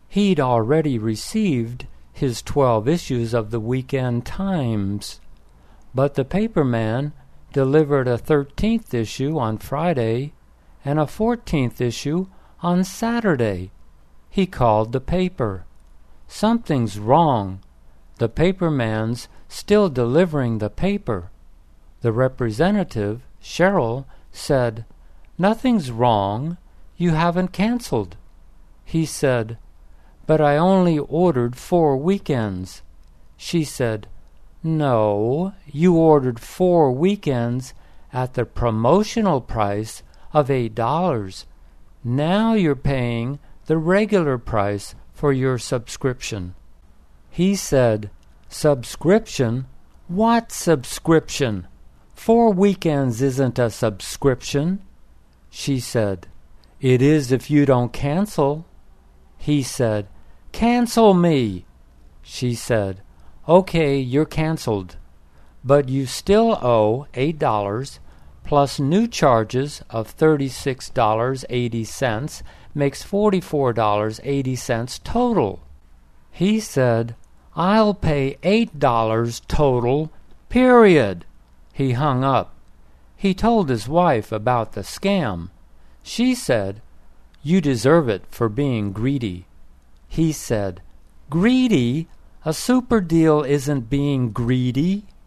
He'd already received his 12 issues of the Weekend Times, but the paperman delivered a 13th issue on Friday and a 14th issue on Saturday. He called the paper. Something's wrong. The paperman's still delivering the paper. The representative, Cheryl, said, "Nothing's wrong. You haven't canceled." He said, "But I only ordered 4 weekends." She said, "No, you ordered 4 weekends at the promotional price of $8. Now you're paying the regular price for your subscription." He said, "Subscription? What subscription? 4 weekends isn't a subscription." She said, "It is if you don't cancel." He said, "Cancel me." She said, "Okay, you're canceled, but you still owe $8 plus new charges of $36.80 makes $44.80 total." He said, "I'll pay $8 total, period." He hung up. He told his wife about the scam. She said, "You deserve it for being greedy." He said, "Greedy? A super deal isn't being greedy."